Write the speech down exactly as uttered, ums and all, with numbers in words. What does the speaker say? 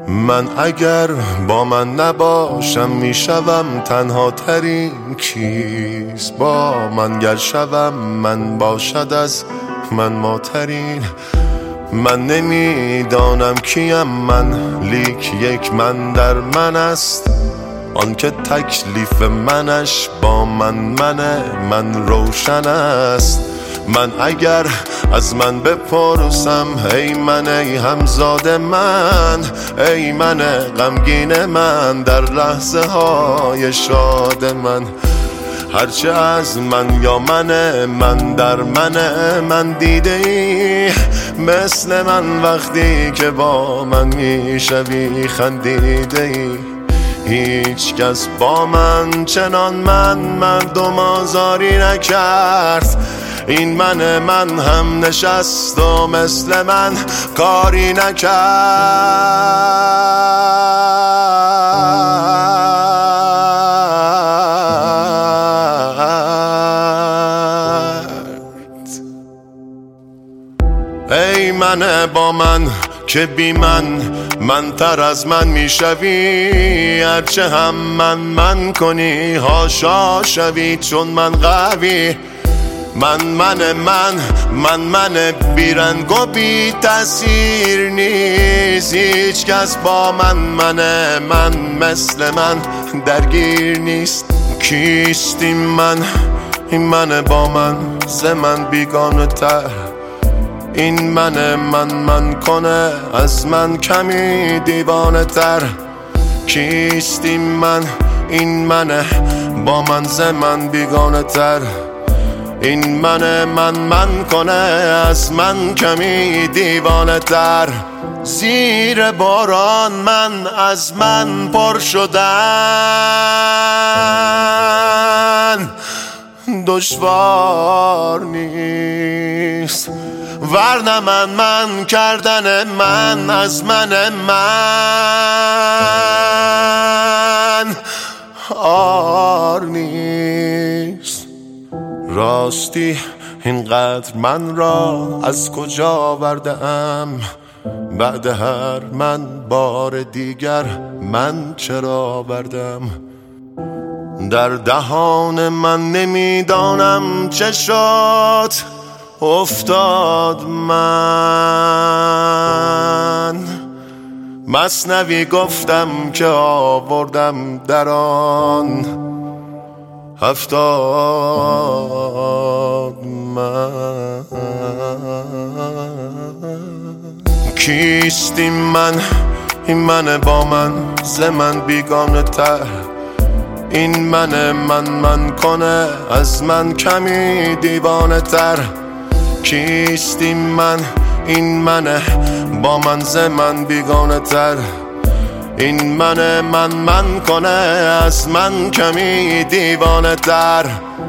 من اگر با من نباشم میشوم تنها ترین کیست، با من گر شوم من باشد از من ماترین. من نمیدانم کیم من، لیک یک من در من است، آن که تکلیف منش با من منه، من روشن است. من اگر از من بپرسم ای من ای همزاد من، ای من غمگین من در لحظه های شاد من، هرچه از من یا من من در من من دیده ای مثل من وقتی که با من میشوی خندیده ای. هیچ کس با من چنان من مردم آزاری نکرد، این من من هم نشست و مثل من کاری نکرد. ای من با من که بی من من تر از من میشوی، هرچه هم من من کنی هاشا شوی چون من قوی. من من من من من بیرنگ و بی تأثیر نیست، هیچ کس با من من من مثل من درگیر نیست. کیستیم من؟ این من با من ز من بیگانه تر، این من من من کنه از من کمی دیوانه تر. کیستیم من؟ این من با من ز من بیگانه تر، این من من من کنه از من کمی دیوانه تر. زیر باران من از من پر شدن دشوار نیست، ورنه من من کردن من از من من آر نیست. راستی اینقدر من را از کجا آورده‌ام، بعد هر من بار دیگر من چرا آوردم. در دهان من نمیدانم چه شد افتاد من، مثنوی گفتم که آوردم در آن هفتاد من. کیستیم من؟ این من با من ز من بیگانه تر، این من من من کنه از من کمی دیوانه تر. کیستیم من؟ این من با من ز من بیگانه تر، این من من من کنه از من کمی دیوانه تر.